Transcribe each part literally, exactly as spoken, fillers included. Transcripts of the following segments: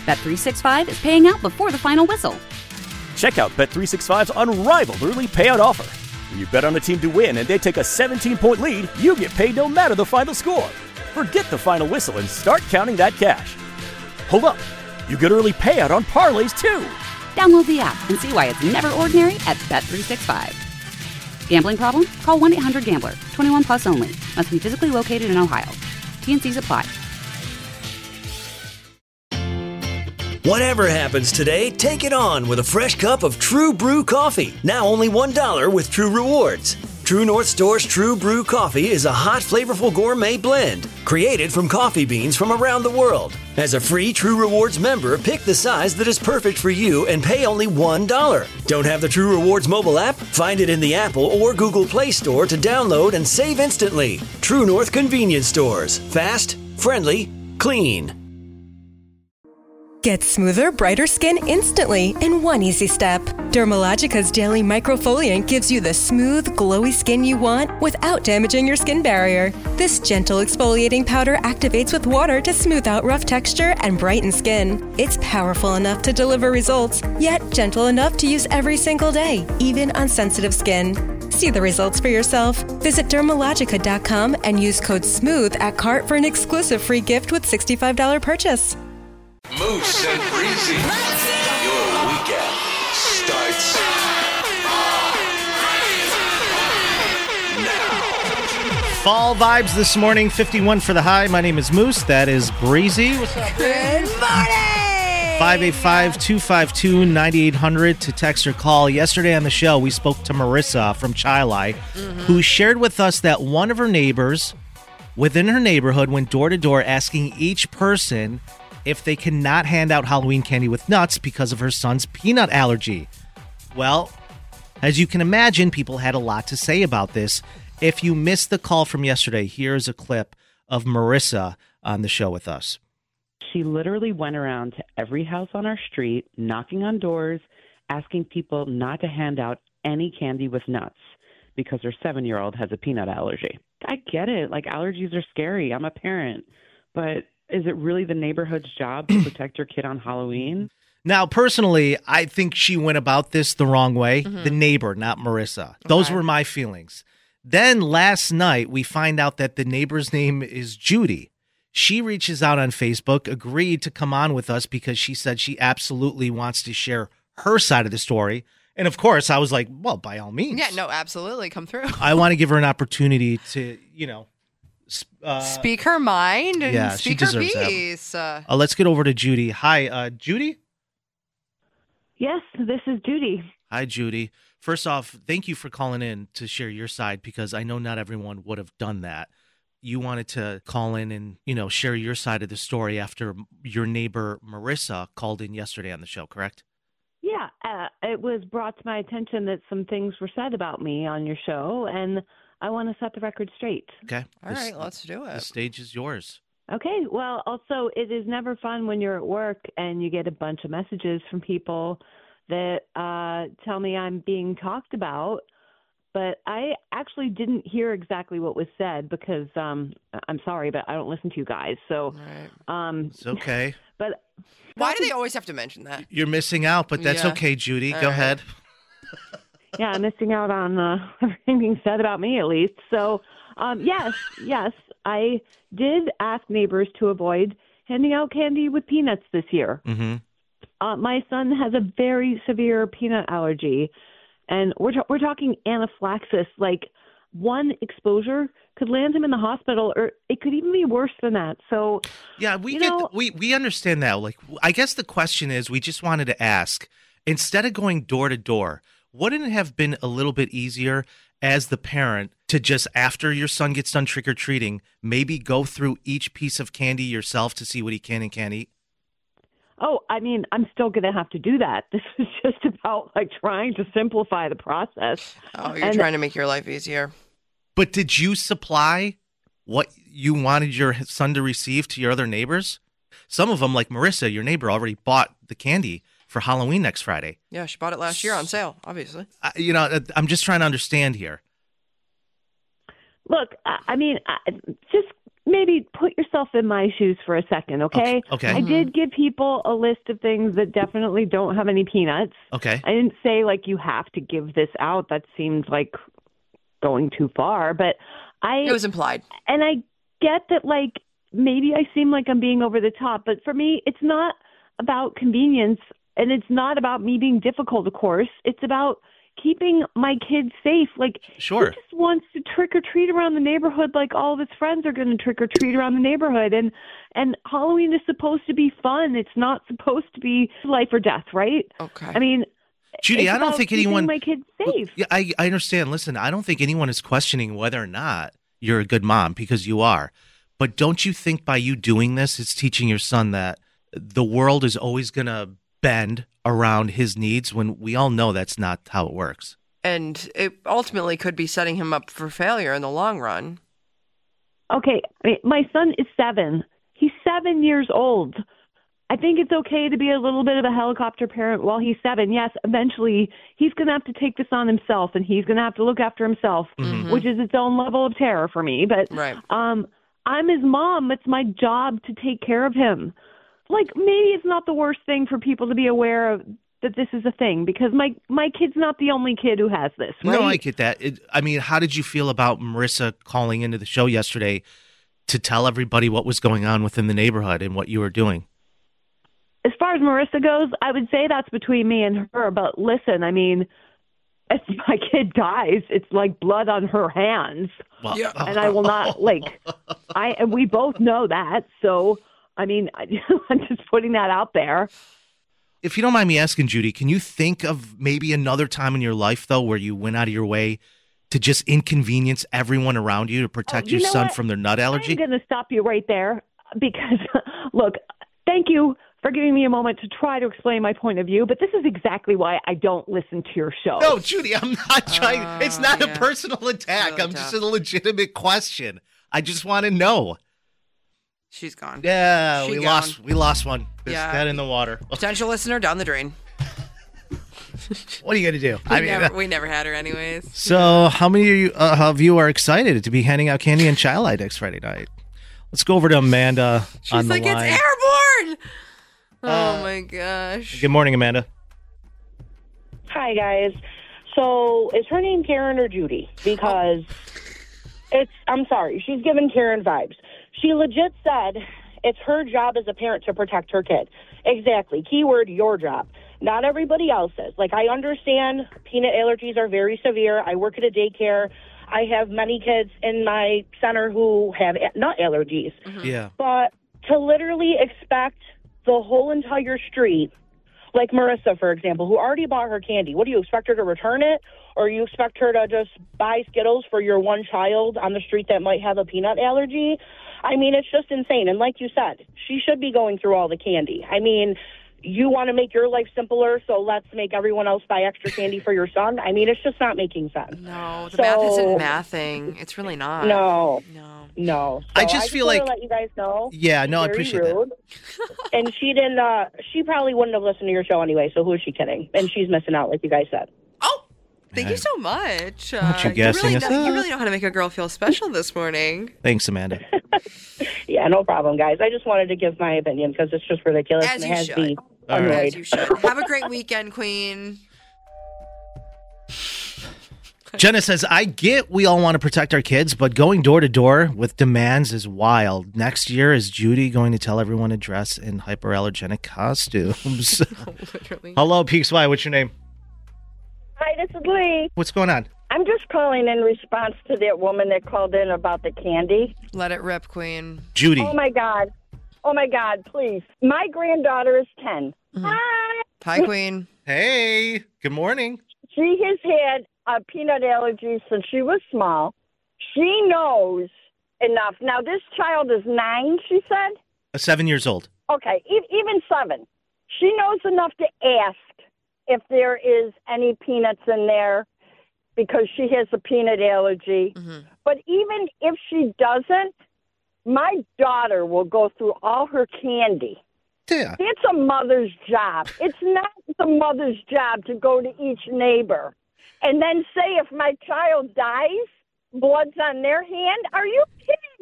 Bet three sixty-five is paying out before the final whistle. Check out Bet three sixty-five's unrivaled early payout offer. When you bet on a team to win and they take a seventeen-point lead, you get paid no matter the final score. Forget the final whistle and start counting that cash. Hold up. You get early payout on parlays, too. Download the app and see why it's never ordinary at Bet three sixty-five. Gambling problem? Call one eight hundred gambler. twenty-one plus only. Must be physically located in Ohio. T N Cs apply. Whatever happens today, take it on with a fresh cup of True Brew coffee. Now only one dollar with True Rewards. True North Store's True Brew coffee is a hot, flavorful gourmet blend created from coffee beans from around the world. As a free True Rewards member, pick the size that is perfect for you and pay only one dollar. Don't have the True Rewards mobile app? Find it in the Apple or Google Play Store to download and save instantly. True North Convenience Stores. Fast, friendly, clean. Get smoother, brighter skin instantly in one easy step. Dermalogica's Daily Microfoliant gives you the smooth, glowy skin you want without damaging your skin barrier. This gentle exfoliating powder activates with water to smooth out rough texture and brighten skin. It's powerful enough to deliver results, yet gentle enough to use every single day, even on sensitive skin. See the results for yourself. Visit Dermalogica dot com and use code SMOOTH at cart for an exclusive free gift with sixty-five dollars purchase. Moose and Breezy. Your weekend starts now. Fall vibes this morning, fifty-one for the high. My name is Moose. That is Breezy. What's up? Good morning. five eight five, two five two, nine eight hundred to text or call. Yesterday on the show, we spoke to Marissa from Chilai, mm-hmm. who shared with us that one of her neighbors within her neighborhood went door to door asking each person if they cannot hand out Halloween candy with nuts because of her son's peanut allergy. Well, as you can imagine, people had a lot to say about this. If you missed the call from yesterday, here's a clip of Marissa on the show with us. She literally went around to every house on our street, knocking on doors, asking people not to hand out any candy with nuts because her seven-year-old has a peanut allergy. I get it. Like, allergies are scary. I'm a parent. But is it really the neighborhood's job to protect your kid on Halloween? Now, personally, I think she went about this the wrong way. Mm-hmm. The neighbor, not Marissa. Those okay. were my feelings. Then last night, we find out that the neighbor's name is Judy. She reaches out on Facebook, agreed to come on with us because she said she absolutely wants to share her side of the story. And of course, I was like, well, by all means. Yeah, no, absolutely. Come through. I want to give her an opportunity to, you know, Uh, speak her mind and yeah, speak she her deserves piece. Uh, uh, let's get over to Judy. Hi, uh, Judy? Yes, this is Judy. Hi, Judy. First off, thank you for calling in to share your side because I know not everyone would have done that. You wanted to call in and, you know, share your side of the story after your neighbor Marissa called in yesterday on the show, correct? Yeah, uh, it was brought to my attention that some things were said about me on your show, and I want to set the record straight. Okay. All this, right, let's do it. The stage is yours. Okay. Well, also, it is never fun when you're at work and you get a bunch of messages from people that uh, tell me I'm being talked about, but I actually didn't hear exactly what was said because um, I'm sorry, but I don't listen to you guys. So right. um, it's okay. But why do they always have to mention that? You're missing out, but that's yeah. okay, Judy. All Go right. ahead. Yeah, I'm missing out on uh, everything being said about me, at least. So, um, yes, yes, I did ask neighbors to avoid handing out candy with peanuts this year. Mm-hmm. Uh, my son has a very severe peanut allergy, and we're ta- we're talking anaphylaxis. Like, one exposure could land him in the hospital, or it could even be worse than that. So, yeah, we you get know, we we understand that. Like, I guess the question is, we just wanted to ask, instead of going door to door, wouldn't it have been a little bit easier as the parent to just, after your son gets done trick-or-treating, maybe go through each piece of candy yourself to see what he can and can't eat? Oh, I mean, I'm still going to have to do that. This is just about, like, trying to simplify the process. Oh, you're and, trying to make your life easier. But did you supply what you wanted your son to receive to your other neighbors? Some of them, like Marissa, your neighbor, already bought the candy for Halloween next Friday. Yeah, she bought it last year on sale, obviously. I, you know, I'm just trying to understand here. Look, I, I mean, I, just maybe put yourself in my shoes for a second, okay? Okay. I Mhm. did give people a list of things that definitely don't have any peanuts. Okay. I didn't say, like, you have to give this out. That seems like going too far. But I... It was implied. And I get that, like, maybe I seem like I'm being over the top. But for me, it's not about convenience. And it's not about me being difficult, of course. It's about keeping my kids safe. Like, sure. he just wants to trick or treat around the neighborhood like all of his friends are going to trick or treat around the neighborhood. And and Halloween is supposed to be fun. It's not supposed to be life or death, right? Okay. I mean, Judy, it's I don't about think keeping anyone. my kids safe. Yeah, I, I understand. Listen, I don't think anyone is questioning whether or not you're a good mom, because you are. But don't you think by you doing this, it's teaching your son that the world is always going to bend around his needs, when we all know that's not how it works? And it ultimately could be setting him up for failure in the long run. Okay, I mean, my son is seven. He's seven years old. I think it's okay to be a little bit of a helicopter parent while he's seven. Yes, eventually he's going to have to take this on himself, and he's going to have to look after himself, Mhm. which is its own level of terror for me. But Right. um, I'm his mom. It's my job to take care of him. Like, maybe it's not the worst thing for people to be aware of that this is a thing, because my my kid's not the only kid who has this, right? No, I get that. It, I mean, how did you feel about Marissa calling into the show yesterday to tell everybody what was going on within the neighborhood and what you were doing? As far as Marissa goes, I would say that's between me and her. But listen, I mean, if my kid dies, it's like blood on her hands. Well, Yeah. And I will not, like, I, and we both know that. So, I mean, I, I'm just putting that out there. If you don't mind me asking, Judy, can you think of maybe another time in your life, though, where you went out of your way to just inconvenience everyone around you to protect Oh, you your know son what? from their nut allergy? I'm going to stop you right there because, look, thank you for giving me a moment to try to explain my point of view, but this is exactly why I don't listen to your show. No, Judy, I'm not trying. Oh, it's not yeah. a personal attack. Really I'm just tough. a legitimate question. I just want to know. She's gone. Yeah, She we gone. lost. We lost one. It's Yeah. dead in the water. Potential listener down the drain. What are you going to do? We, I mean, never, we never had her anyways. so how many of you, uh, of you are excited to be handing out candy and Child Eye next Friday night? Let's go over to Amanda She's on the like, line. it's airborne! Oh Uh, my gosh. Good morning, Amanda. Hi, guys. So is her name Karen or Judy? Because it's, I'm sorry, she's giving Karen vibes. She legit said it's her job as a parent to protect her kid. Exactly. Keyword, your job. Not everybody else's. Like, I understand peanut allergies are very severe. I work at a daycare. I have many kids in my center who have a- nut allergies. Yeah. But to literally expect the whole entire street, like Marissa, for example, who already bought her candy, what do you expect her to return it? Or you expect her to just buy Skittles for your one child on the street that might have a peanut allergy? I mean, it's just insane. And like you said, she should be going through all the candy. I mean, you want to make your life simpler, so let's make everyone else buy extra candy for your son? I mean, it's just not making sense. No, the So- math isn't mathing. It's really not. No. No. No. I So just feel wanna like- let you guys know. Yeah, no, I Very appreciate that. rude. And she didn't. Uh, she probably wouldn't have listened to your show anyway. So who is she kidding? And she's missing out, like you guys said. Oh, thank Hey. you so much. Uh, Aren't you gassing really us know, you up? really know how to make a girl feel special this morning. Thanks, Amanda. Yeah, no problem, guys. I just wanted to give my opinion because it's just ridiculous As and you it has should. me All right. annoyed. As you should. Have a great weekend, Queen. Jenna says, I get we all want to protect our kids, but going door to door with demands is wild. Next year, is Judy going to tell everyone to dress in hyperallergenic costumes? Literally. Hello, P X Y. What's your name? Hi, this is Lee. What's going on? I'm just calling in response to that woman that called in about the candy. Let it rip, Queen. Judy. Oh, my God. Oh, my God, please. My granddaughter is ten. Hi. Hi, Queen. Hey, good morning. She has had a peanut allergy since she was small. She knows enough. Now, this child is nine, she said? Uh, Seven years old. Okay, e- even seven. She knows enough to ask if there is any peanuts in there because she has a peanut allergy. Mm-hmm. But even if she doesn't, my daughter will go through all her candy. Yeah. It's a mother's job. It's not the mother's job to go to each neighbor and then say if my child dies, blood's on their hand. Are you kidding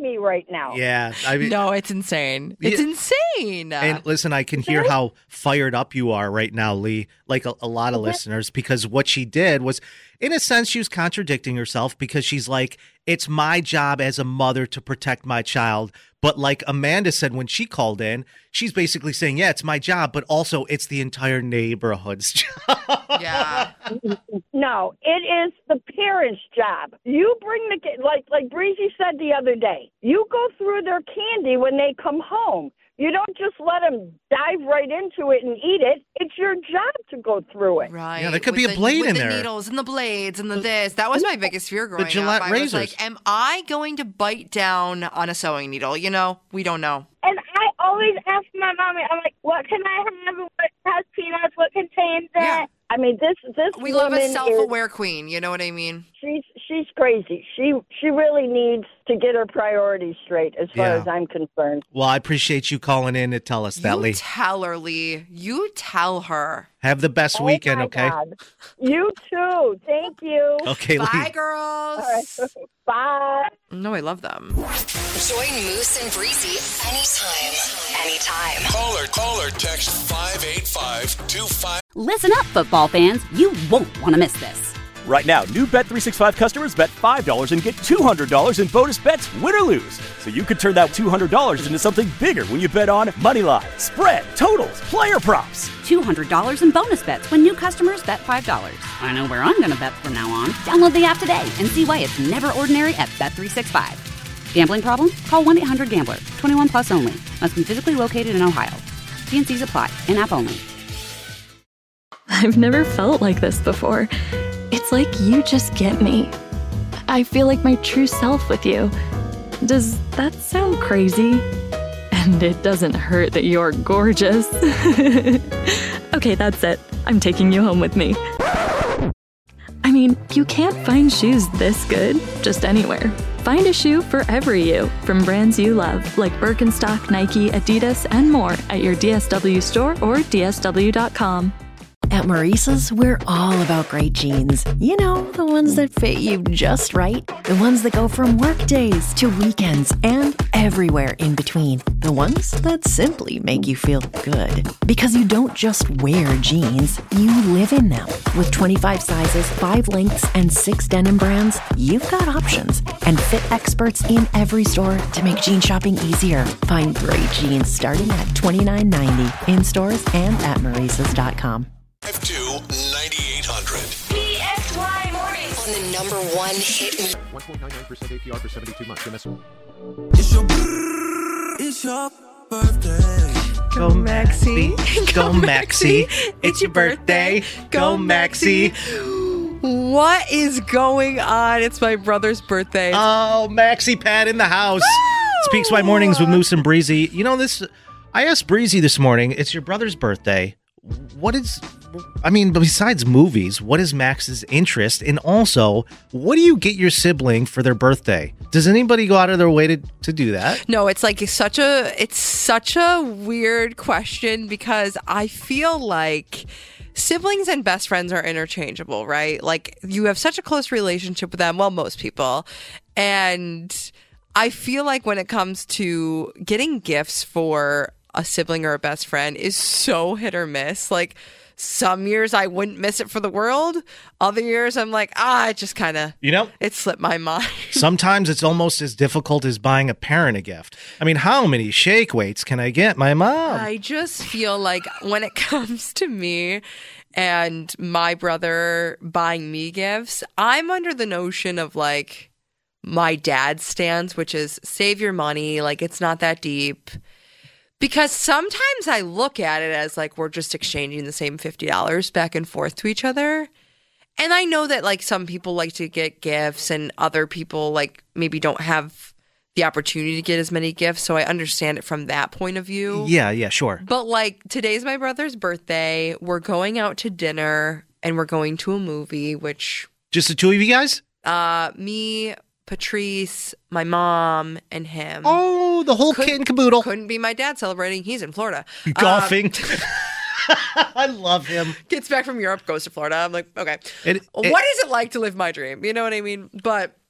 me right now. Yeah. I mean, no, it's insane. It's Yeah. insane. And listen, I can hear how fired up you are right now, Lee, like a, a lot of listeners, because what she did was, in a sense, she was contradicting herself because she's like, it's my job as a mother to protect my child. But like Amanda said when she called in, she's basically saying, yeah, it's my job, but also it's the entire neighborhood's job. Yeah. No, it is the parents' job. You bring the kid, like like Breezy said the other day, you go through their candy when they come home. You don't just let them dive right into it and eat it. It's your job to go through it. Right. Yeah, there could With be a the- blade with in the there. needles and the blades and the this. That was my biggest fear growing Gillette up. I was razors. like, am I going to bite down on a sewing needle? You know, we don't know. And I always ask my mommy, I'm like, what can I have? What has peanuts? What contains it? Yeah. I mean, this this We love woman a is, self-aware queen. You know what I mean? she's she's crazy. She she really needs to get her priorities straight, as far Yeah. as I'm concerned. Well, I appreciate you calling in to tell us that, You Lee. tell her, Lee. You tell her. Have the best Oh weekend, my okay? God. You too. Thank you. Okay, Bye, Lee. girls. All right. Bye. No, I love them. Join Moose and Breezy anytime. Anytime. Call or call or text five eight five two five. Listen up, football fans. You won't want to miss this. Right now, new Bet three sixty-five customers bet five dollars and get two hundred dollars in bonus bets, win or lose. So you could turn that two hundred dollars into something bigger when you bet on moneyline, spread, totals, player props. two hundred dollars in bonus bets when new customers bet five dollars. I know where I'm going to bet from now on. Download the app today and see why it's never ordinary at Bet three sixty-five. Gambling problem? Call one eight hundred gambler. twenty-one plus only. Must be physically located in Ohio. T and Cs apply. In-app only. I've never felt like this before. It's like you just get me. I feel like my true self with you. Does that sound crazy? And it doesn't hurt that you're gorgeous. Okay, that's it. I'm taking you home with me. I mean, you can't find shoes this good just anywhere. Find a shoe for every you from brands you love, like Birkenstock, Nike, Adidas, and more at your D S W store or D S W dot com. At Maurice's, we're all about great jeans. You know, the ones that fit you just right. The ones that go from work days to weekends and everywhere in between. The ones that simply make you feel good. Because you don't just wear jeans, you live in them. With twenty-five sizes, five lengths, and six denim brands, you've got options. And fit experts in every store to make jean shopping easier. Find great jeans starting at twenty-nine ninety in stores and at maurices dot com. five two ninety-eight hundred. B X Y Mornings. On the number one hit music. one point nine nine percent A P R for seventy-two months. M S. It's your, it's your birthday. Go Maxie. Go Maxie. It's your birthday. Go Maxie. What is going on? It's my brother's birthday. Oh, Maxie Pad in the house. Speaks My Mornings with Moose and Breezy. You know, this, I asked Breezy this morning, it's your brother's birthday. What is, I mean, besides movies, what is Max's interest? And also, what do you get your sibling for their birthday? Does anybody go out of their way to, to do that? No, it's like such a it's such a weird question because I feel like siblings and best friends are interchangeable, right? Like you have such a close relationship with them, well, most people. And I feel like when it comes to getting gifts for a sibling or a best friend is so hit or miss. Like some years I wouldn't miss it for the world. Other years I'm like, ah, it just kind of, you know, it slipped my mind. Sometimes it's almost as difficult as buying a parent a gift. I mean, how many shake weights can I get my mom? I just feel like when it comes to me and my brother buying me gifts, I'm under the notion of like my dad's stance, which is save your money. Like it's not that deep. Because sometimes I look at it as like we're just exchanging the same fifty dollars back and forth to each other. And I know that like some people like to get gifts and other people like maybe don't have the opportunity to get as many gifts. So I understand it from that point of view. Yeah, yeah, sure. But like today's my brother's birthday. We're going out to dinner and we're going to a movie, which... Just the two of you guys? Uh, me... Patrice, my mom, and him. Oh, the whole Couldn't- kit and caboodle. Couldn't be my dad celebrating. He's in Florida. Golfing. Um, I love him. Gets back from Europe, goes to Florida. I'm like, okay. It- it- what is it like to live my dream? You know what I mean? But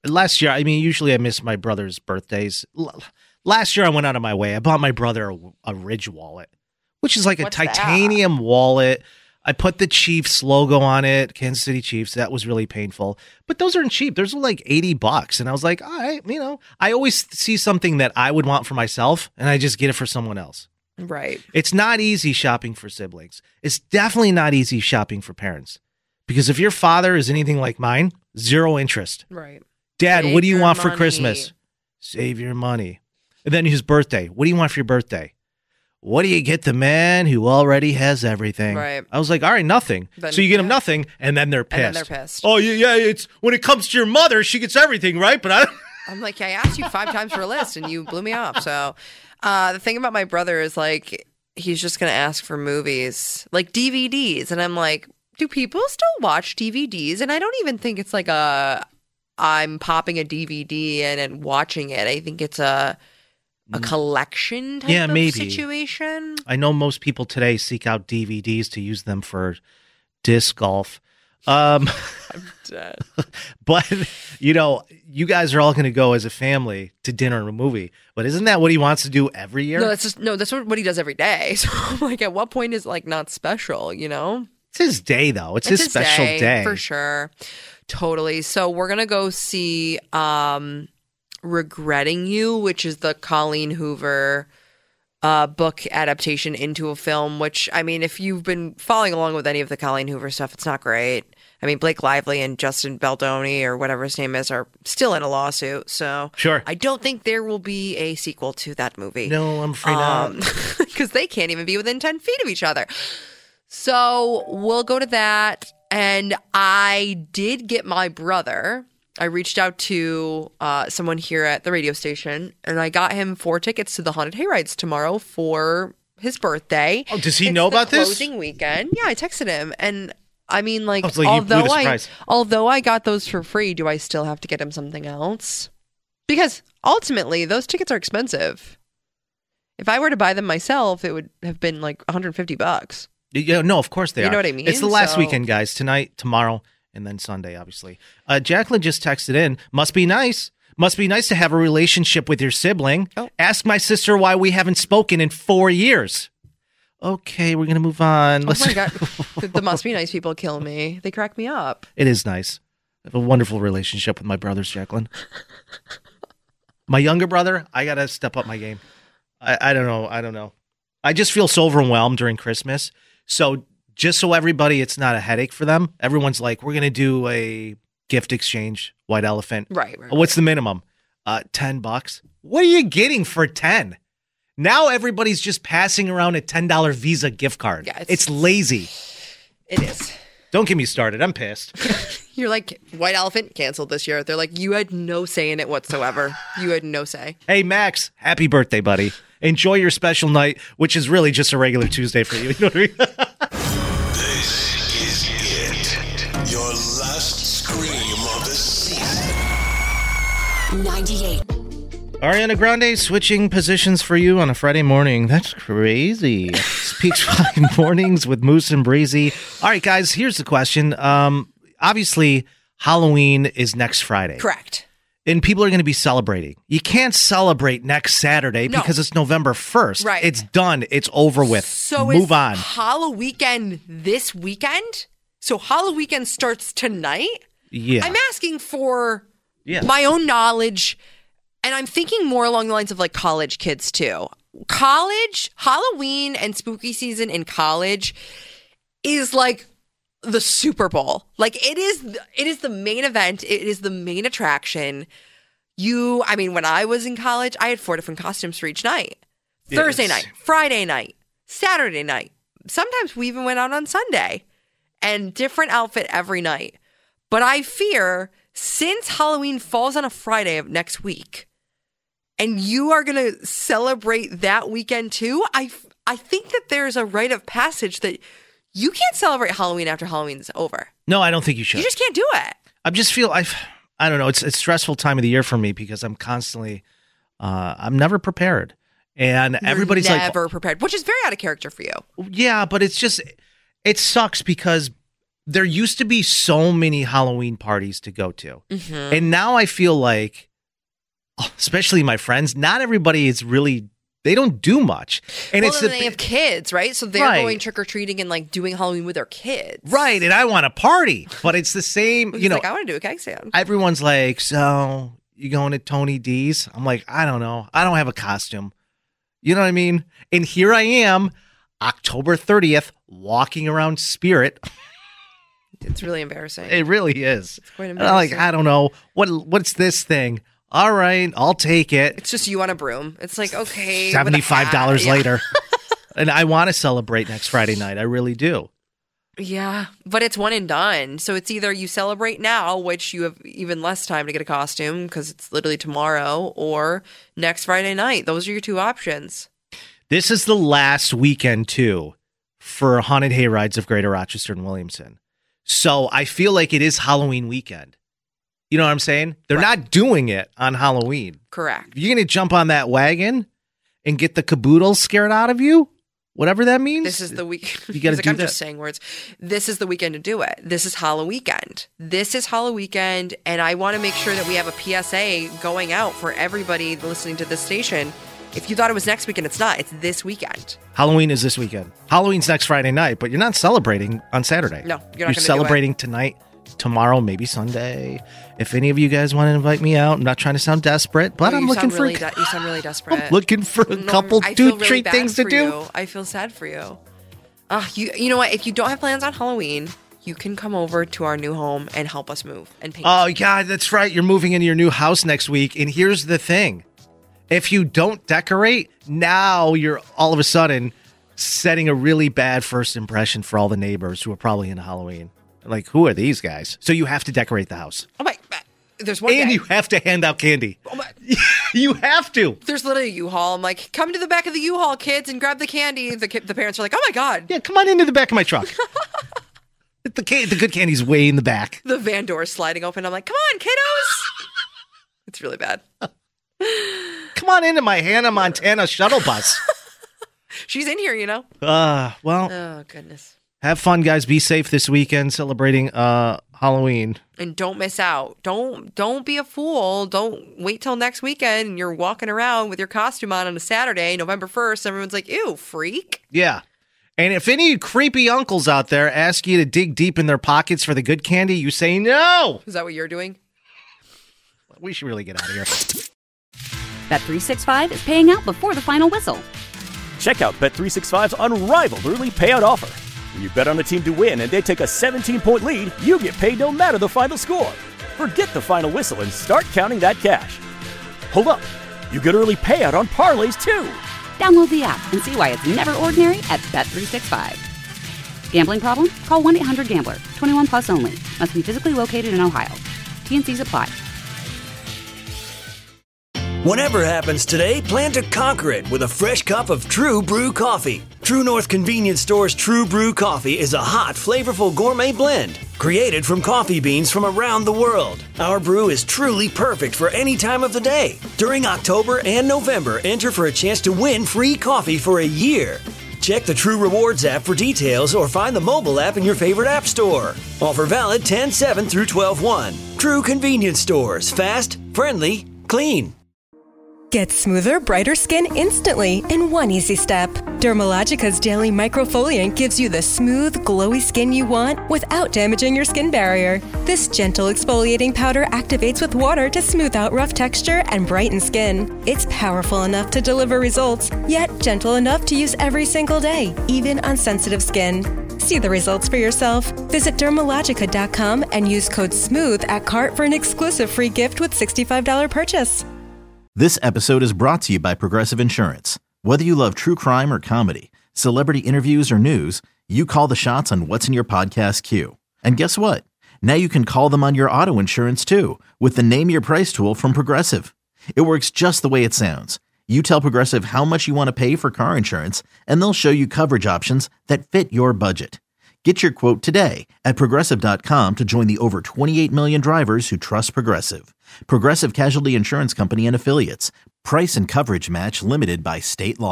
Last year, I mean, usually I miss my brother's birthdays. L- Last year, I went out of my way. I bought my brother a, a Ridge wallet, which is like a What's titanium wallet. I put the Chiefs logo on it, Kansas City Chiefs. That was really painful. But those aren't cheap. Those are like eighty bucks. And I was like, all right, you know, I always see something that I would want for myself, and I just get it for someone else. Right. It's not easy shopping for siblings. It's definitely not easy shopping for parents. Because if your father is anything like mine, zero interest. Right. Dad, Save what do you your want for money. Christmas? Save your money. And then his birthday. What do you want for your birthday? What do you get the man who already has everything? Right. I was like, all right, nothing. Then- so you get him nothing, and then they're pissed. And then they're pissed. Oh, yeah, yeah, it's when it comes to your mother, she gets everything, right? But I don't. I'm like, I asked you five times for a list and you blew me off. So uh, the thing about my brother is like, he's just going to ask for movies, like D V Ds. And I'm like, do people still watch D V Ds? And I don't even think it's like a, I'm popping a D V D in and watching it. I think it's a, a collection type Yeah, of maybe. situation. I know most people today seek out D V Ds to use them for disc golf. Um, I'm dead. But, you know, you guys are all going to go as a family to dinner and a movie. But isn't that what he wants to do every year? No, that's just, no, that's what, what he does every day. So I'm like, at what point is it like not special, you know? It's his day, though. It's, his special day. For sure. Totally. So we're going to go see um, Regretting You, which is the Colleen Hoover uh, book adaptation into a film, which, I mean, if you've been following along with any of the Colleen Hoover stuff, it's not great. I mean, Blake Lively and Justin Baldoni, or whatever his name is, are still in a lawsuit. So Sure. I don't think there will be a sequel to that movie. No, I'm afraid Um, not. because they can't even be within ten feet of each other. So we'll go to that. And I did get my brother. I reached out to uh, someone here at the radio station, and I got him four tickets to the Haunted Hayrides tomorrow for his birthday. Oh, does he It's know the about this? Closing weekend. Yeah, I texted him, and I mean, like, I was like, you blew although the I surprise. although I got those for free, do I still have to get him something else? Because ultimately, those tickets are expensive. If I were to buy them myself, it would have been like one hundred fifty bucks. Yeah, no, of course they You are. know what I mean? It's the last So- weekend, guys. Tonight, tomorrow, and then Sunday, obviously. Uh, Jacqueline just texted in. Must be nice. Must be nice to have a relationship with your sibling. Oh. Ask my sister why we haven't spoken in four years. Okay, we're going to move on. Oh my God. the, the Must Be Nice people kill me. They crack me up. It is nice. I have a wonderful relationship with my brothers, Jacqueline. My younger brother, I got to step up my game. I, I don't know. I don't know. I just feel so overwhelmed during Christmas. So just so everybody, it's not a headache for them. Everyone's like, we're going to do a gift exchange, white elephant. Right, right, What's the minimum? Uh, ten bucks. What are you getting for ten? Now everybody's just passing around a ten dollars Visa gift card. Yeah, it's, it's- lazy. It is. Don't get me started. I'm pissed. You're like, White Elephant canceled this year. They're like, you had no say in it whatsoever. You had no say. Hey, Max, happy birthday, buddy. Enjoy your special night, which is really just a regular Tuesday for you. You know what I mean? This is it. Your last scream of the season. ninety-eight. Ariana Grande switching positions for you on a Friday morning. That's crazy. Speaks Five Mornings with Moose and Breezy. All right, guys, here's the question. Um, obviously, Halloween is next Friday. Correct. And people are going to be celebrating. You can't celebrate next Saturday No. because it's November first. Right. It's done. It's over with. So Move is on. Halloween weekend this weekend? So Halloween weekend starts tonight? Yeah. I'm asking for Yeah. my own knowledge, and I'm thinking more along the lines of like college kids too. College, Halloween and spooky season in college is like the Super Bowl. Like it is it is the main event, it is the main attraction. You, I mean, when I was in college, I had four different costumes for each night. Yes. Thursday night, Friday night, Saturday night. Sometimes we even went out on Sunday, and different outfit every night. But I fear, since Halloween falls on a Friday of next week, and you are going to celebrate that weekend too, I, I think that there's a rite of passage that you can't celebrate Halloween after Halloween's over. No, I don't think you should. You just can't do it. I just feel I, I don't know. It's it's stressful time of the year for me because I'm constantly, uh, I'm never prepared, and You're everybody's never like, prepared, which is very out of character for you. yeah, but it's just, it sucks because there used to be so many Halloween parties to go to. Mhm. And now I feel like, especially my friends, not everybody is really, they don't do much. And well, it's then the, they have kids, right? So they're Right. going trick or treating and like doing Halloween with their kids. right. And I want to party, but it's the same, He's you know, like, I want to do a keg stand. everyone's like, so you going to Tony D's? I'm like, I don't know. I don't have a costume. You know what I mean? And here I am, October thirtieth, walking around Spirit. It's really embarrassing. It really is. It's quite And I'm like, embarrassing. I don't know. What What's this thing? All right, I'll take it. It's just you on a broom. It's like, okay. with a seventy-five dollars hat. Yeah. later. And I want to celebrate next Friday night. I really do. Yeah, but it's one and done. So it's either you celebrate now, which you have even less time to get a costume because it's literally tomorrow, or next Friday night. Those are your two options. This is the last weekend, too, for Haunted Hayrides of Greater Rochester and Williamson. So I feel like it is Halloween weekend. You know what I'm saying? They're not doing it on Halloween. Correct. You're going to jump on that wagon and get the caboodle scared out of you? Whatever that means. This is the week. You gotta He's like, do I'm that. just saying words. This is the weekend to do it. This is Halloween weekend. This is Halloween weekend, and I want to make sure that we have a P S A going out for everybody listening to this station. If you thought it was next weekend, it's not. It's this weekend. Halloween is this weekend. Halloween's next Friday night, but you're not celebrating on Saturday. No, you're not You're gonna do celebrating tonight, tomorrow, maybe Sunday. If any of you guys want to invite me out, I'm not trying to sound desperate, but Oh, I'm you looking sound for really de- you sound really desperate. I'm looking for a No, couple I do feel really treat bad things to for do. you. I feel sad for you. Uh, you you know what? If you don't have plans on Halloween, you can come over to our new home and help us move and paint. Oh, God, that's right. You're moving into your new house next week. And here's the thing. If you don't decorate, now you're all of a sudden setting a really bad first impression for all the neighbors who are probably into Halloween. Like, who are these guys? So you have to decorate the house. Oh my! There's one And guy. you have to hand out candy. Oh my. You have to. There's literally a U-Haul. I'm like, come to the back of the U-Haul, kids, and grab the candy. The ki- the parents are like, oh my god. Yeah, come on into the back of my truck. the can- the good candy's way in the back. The van door is sliding open. I'm like, come on, kiddos. It's really bad. Come on into my Hannah Montana shuttle bus. She's in here, you know. Uh, well, Oh goodness. have fun, guys. Be safe this weekend celebrating uh, Halloween. And don't miss out. Don't don't be a fool. Don't wait till next weekend and you're walking around with your costume on on a Saturday, November first. Everyone's like, ew, freak. Yeah. And if any creepy uncles out there ask you to dig deep in their pockets for the good candy, you say no. Is that what you're doing? We should really get out of here. Bet three sixty-five is paying out before the final whistle. Check out Bet three sixty-five's unrivaled early payout offer. When you bet on a team to win and they take a seventeen-point lead, you get paid no matter the final score. Forget the final whistle and start counting that cash. Hold up. You get early payout on parlays too. Download the app and see why it's never ordinary at Bet three sixty-five. Gambling problem? Call one eight hundred gambler. twenty-one plus only. Must be physically located in Ohio. T N Cs apply. Whatever happens today, plan to conquer it with a fresh cup of True Brew coffee. True North Convenience Store's True Brew coffee is a hot, flavorful gourmet blend created from coffee beans from around the world. Our brew is truly perfect for any time of the day. During October and November, enter for a chance to win free coffee for a year. Check the True Rewards app for details or find the mobile app in your favorite app store. Offer valid ten seven through twelve one. True Convenience Stores. Fast, friendly, clean. Get smoother, brighter skin instantly in one easy step. Dermalogica's Daily Microfoliant gives you the smooth, glowy skin you want without damaging your skin barrier. This gentle exfoliating powder activates with water to smooth out rough texture and brighten skin. It's powerful enough to deliver results, yet gentle enough to use every single day, even on sensitive skin. See the results for yourself. Visit dermalogica dot com and use code SMOOTH at cart for an exclusive free gift with sixty-five dollars purchase. This episode is brought to you by Progressive Insurance. Whether you love true crime or comedy, celebrity interviews or news, you call the shots on what's in your podcast queue. And guess what? Now you can call them on your auto insurance too with the Name Your Price tool from Progressive. It works just the way it sounds. You tell Progressive how much you want to pay for car insurance, and they'll show you coverage options that fit your budget. Get your quote today at Progressive dot com to join the over twenty-eight million drivers who trust Progressive. Progressive Casualty Insurance Company and Affiliates. Price and coverage match limited by state law.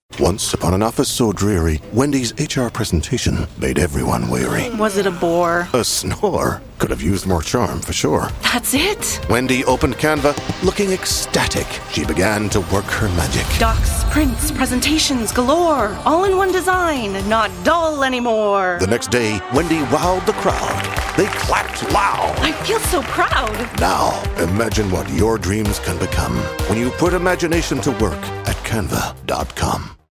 Once upon an office so dreary, Wendy's H R presentation made everyone weary. Was it a bore? A snore. Could have used more charm, for sure. That's it? Wendy opened Canva, looking ecstatic. She began to work her magic. Docs, prints, presentations galore. All in one design. Not dull anymore. The next day, Wendy wowed the crowd. They clapped loud. I feel so proud. Now, imagine what your dreams can become when you put imagination to work at canva dot com.